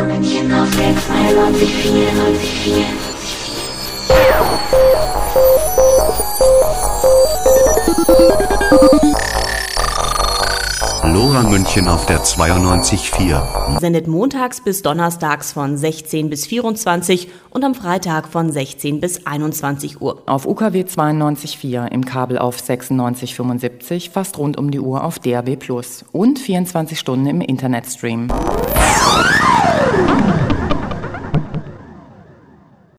München auf der 92,4. LoRa München auf der 92,4. Sendet montags bis donnerstags von 16 bis 24 und am Freitag von 16 bis 21 Uhr. Auf UKW 92,4, im Kabel auf 96,75, fast rund um die Uhr auf DAB+ und 24 Stunden im Internetstream.